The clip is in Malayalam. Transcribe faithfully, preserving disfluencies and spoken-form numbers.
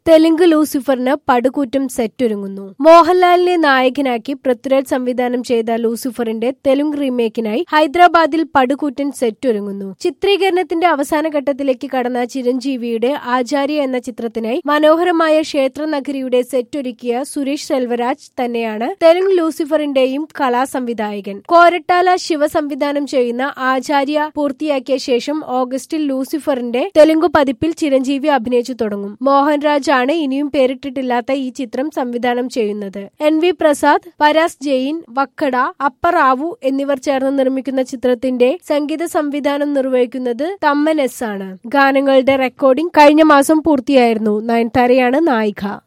തെലുങ്ക് ലൂസിഫറിന് പടുകൂറ്റം സെറ്റൊരുങ്ങുന്നു. മോഹൻലാലിനെ നായകനാക്കി പൃഥ്വിരാജ് സംവിധാനം ചെയ്ത ലൂസിഫറിന്റെ തെലുങ്ക് റീമേക്കിനായി ഹൈദരാബാദിൽ പടുകൂറ്റൻ സെറ്റൊരുങ്ങുന്നു. ചിത്രീകരണത്തിന്റെ അവസാന ഘട്ടത്തിലേക്ക് കടന്ന ചിരഞ്ജീവിയുടെ ആചാര്യ എന്ന ചിത്രത്തിനായി മനോഹരമായ ക്ഷേത്രനഗരിയുടെ സെറ്റൊരുക്കിയ സുരേഷ് സെൽവരാജ് തന്നെയാണ് തെലുങ്ക് ലൂസിഫറിന്റെയും കലാസംവിധായകൻ. കോരട്ടാല ശിവ സംവിധാനം ചെയ്യുന്ന ആചാര്യ പൂർത്തിയാക്കിയ ശേഷം ഓഗസ്റ്റിൽ ലൂസിഫറിന്റെ തെലുങ്ക് പതിപ്പിൽ ചിരഞ്ജീവി അഭിനയിച്ചു തുടങ്ങും. മോഹൻരാജ് ആണ് ഇനിയും പേരിട്ടിട്ടില്ലാത്ത ഈ ചിത്രം സംവിധാനം ചെയ്യുന്നത്. എൻ വി പ്രസാദ്, പരാസ് ജെയിൻ, വക്കട, അപ്പറാവു എന്നിവർ ചേർന്ന് നിർമ്മിക്കുന്ന ചിത്രത്തിന്റെ സംഗീത സംവിധാനം നിർവഹിക്കുന്നത് തമ്മൻ എസ് ആണ്. ഗാനങ്ങളുടെ റെക്കോർഡിംഗ് കഴിഞ്ഞ മാസം പൂർത്തിയായിരുന്നു. നയൻതാരയാണ് നായിക.